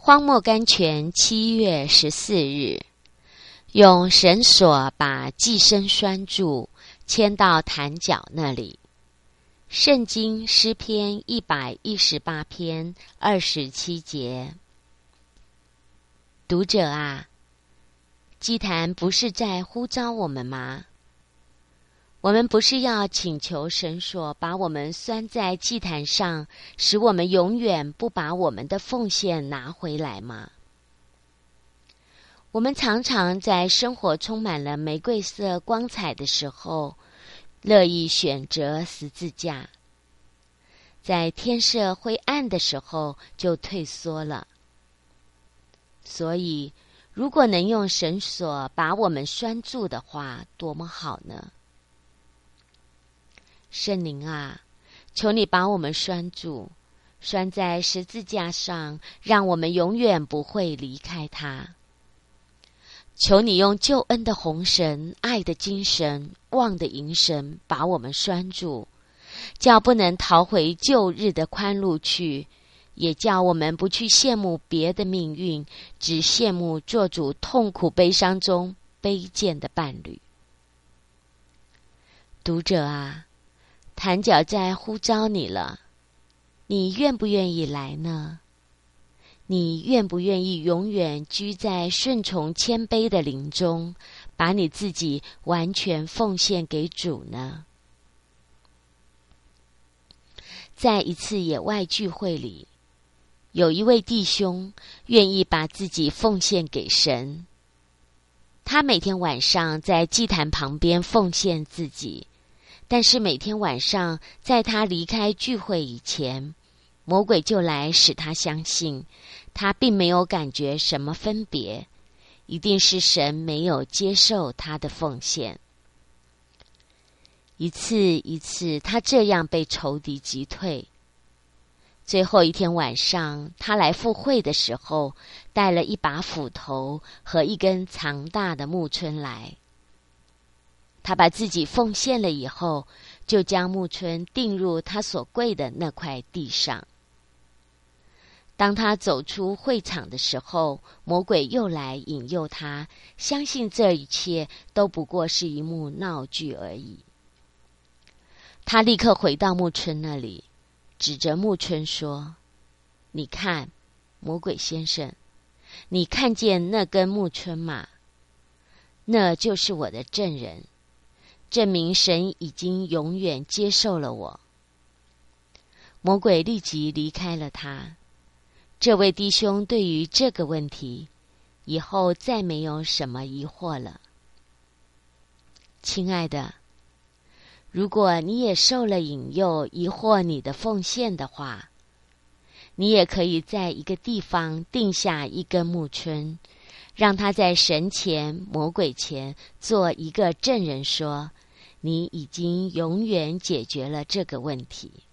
荒漠甘泉7月14日，用绳索把寄生拴住，牵到坛角那里。圣经诗篇118篇27节。读者啊，祭坛不是在呼召我们吗？我们不是要请求绳索把我们拴在祭坛上，使我们永远不把我们的奉献拿回来吗？我们常常在生活充满了玫瑰色光彩的时候，乐意选择十字架，在天色灰暗的时候就退缩了。所以，如果能用绳索把我们拴住的话，多么好呢？圣灵啊，求你把我们拴住，拴在十字架上，让我们永远不会离开它。求你用救恩的红绳、爱的精神、望的银绳把我们拴住，叫不能逃回旧日的宽路去，也叫我们不去羡慕别的命运，只羡慕做主痛苦悲伤中卑贱的伴侣。读者啊，坛角在呼召你了，你愿不愿意来呢？你愿不愿意永远居在顺从谦卑的灵中，把你自己完全奉献给主呢？在一次野外聚会里，有一位弟兄愿意把自己奉献给神。他每天晚上在祭坛旁边奉献自己，但是每天晚上在他离开聚会以前，魔鬼就来使他相信他并没有感觉什么分别，一定是神没有接受他的奉献。一次一次他这样被仇敌击退。最后一天晚上，他来赴会的时候，带了一把斧头和一根长大的木锭来。他把自己奉献了以后，就将木锭钉入他所跪的那块地上。当他走出会场的时候，魔鬼又来引诱他，相信这一切都不过是一幕闹剧而已。他立刻回到木锭那里，指着木锭说：“你看，魔鬼先生，你看见那根木锭吗？那就是我的证人，证明神已经永远接受了我。”魔鬼立即离开了他。这位弟兄对于这个问题，以后再没有什么疑惑了。亲爱的，如果你也受了引诱，疑惑你的奉献的话，你也可以在一个地方定下一根木锭，让他在神前、魔鬼前做一个证人说，你已经永远解决了这个问题。